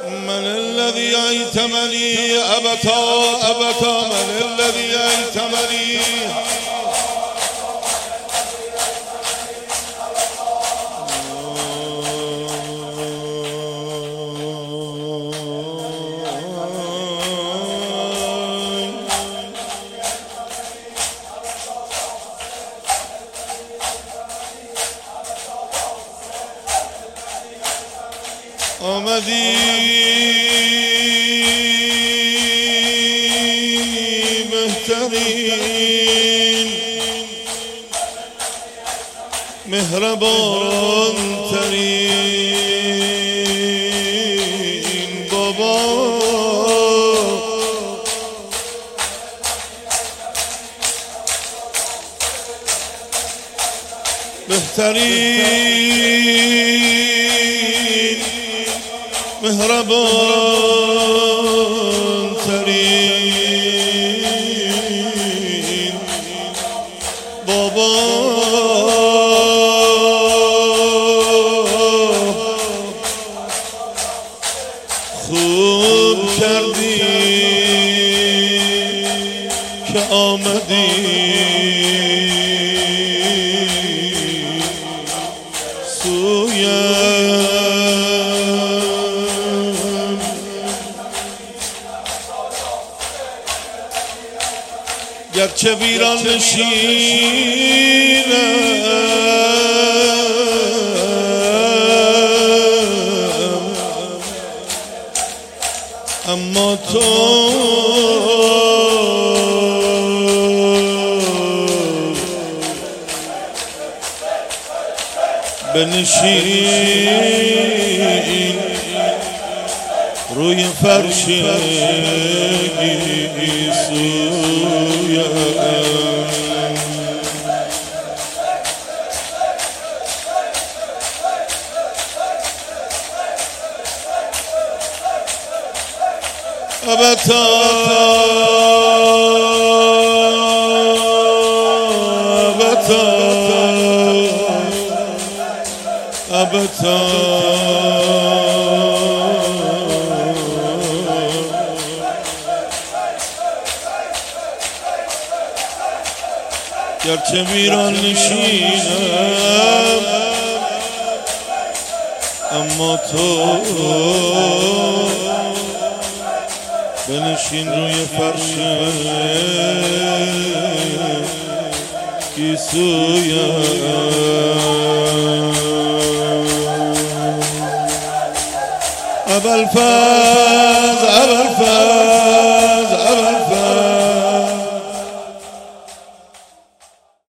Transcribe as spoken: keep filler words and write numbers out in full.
من الذي أيتمني أبتا أبتا من الذي أيتمني آمدی بهترین مهربان ترین بابا بهترین مهربان ترین بابا خوب کردی که آمدی سویم گرچه ویران نشینم اما تو بنشین روی فرش گیسویم ابتا ابتا ابتا گرچه ویران نشینم اما تو بنشین روی فرش گیسویم ابوالفضل ابوالفضل